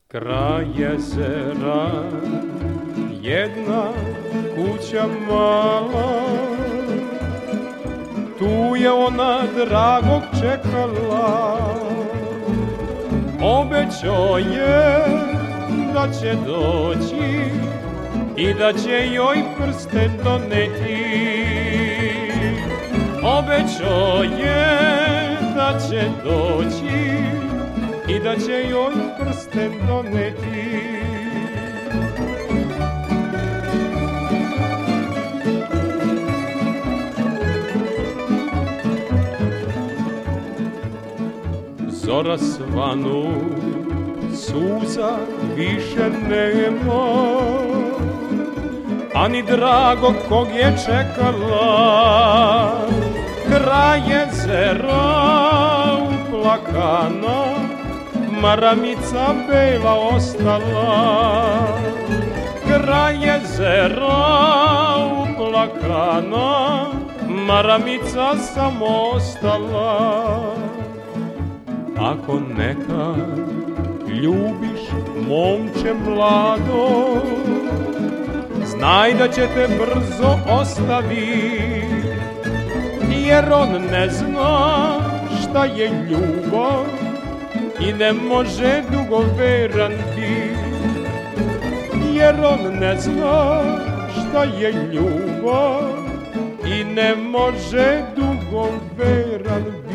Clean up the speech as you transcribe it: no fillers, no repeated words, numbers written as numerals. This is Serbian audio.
Kraj jezera, jedna kuća mala, tu je ona dragog čekala. Obećao je da će doći i da će joj prsten doneti. Obećao je da će doći i da će joj prsten doneti. Zora svanu, suza više nema, a ni dragog kog je čekala. Kraj jezera uplakana, maramica bela ostala. Kraj jezera uplakana, maramica samo ostala. Ako nekad ljubiš, momče mlado, znaj da će te brzo ostaviti, jer on ne zna šta je ljubav i ne može dugo veran biti. Jer on ne zna šta je ljubav i ne može dugo veran biti.